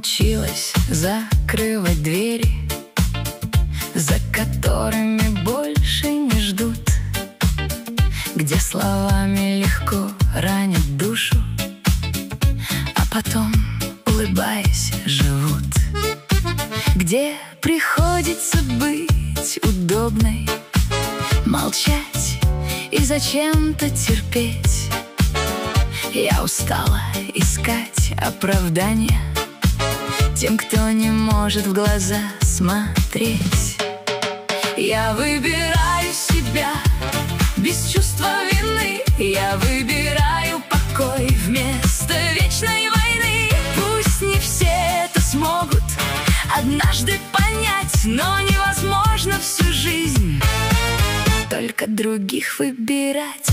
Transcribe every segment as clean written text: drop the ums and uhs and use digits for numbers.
научилась закрывать двери, за которыми больше не ждут, где словами легко ранят душу, а потом, улыбаясь, живут, где приходится быть удобной, молчать и зачем-то терпеть. Я устала искать оправдания тем, кто не может в глаза смотреть. Я выбираю себя без чувства вины, я выбираю покой вместо вечной войны. Пусть не все это смогут однажды понять, но невозможно всю жизнь только других выбирать.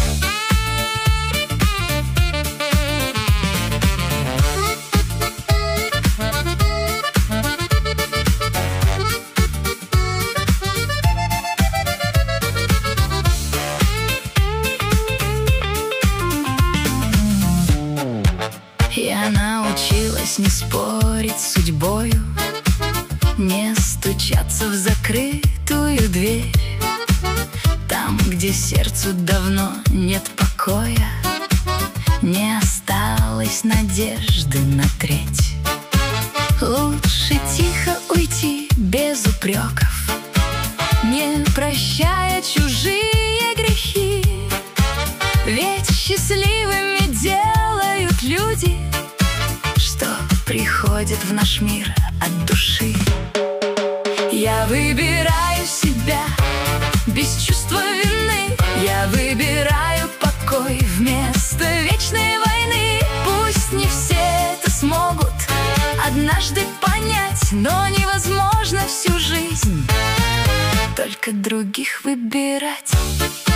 Я научилась не спорить с судьбою, не стучаться в закрытую дверь. Там, где сердцу давно нет покоя, не осталось надежды на треть. Лучше тихо уйти без упреков, не прощая чужие грехи. Ведь счастливыми делают люди, что приходят в наш мир от души. Я выбираю себя без чувства вины, я выбираю покой вместо вечной войны. Пусть не все это смогут однажды понять, но невозможно всю жизнь только других выбирать.